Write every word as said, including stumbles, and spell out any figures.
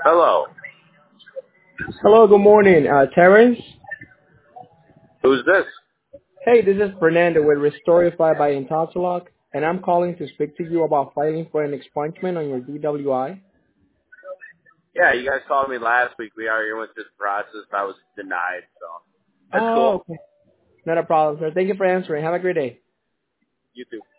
Hello. Hello, good morning, uh, Terrence. Who's this? Hey, this is Fernando with Restorify by Intoxilock, and I'm calling to speak to you about filing for an expungement on your D W I. Yeah, you guys called me last week. We already went through the process. I was denied, so that's cool. Oh, okay. Not a problem, sir. Thank you for answering. Have a great day. You too.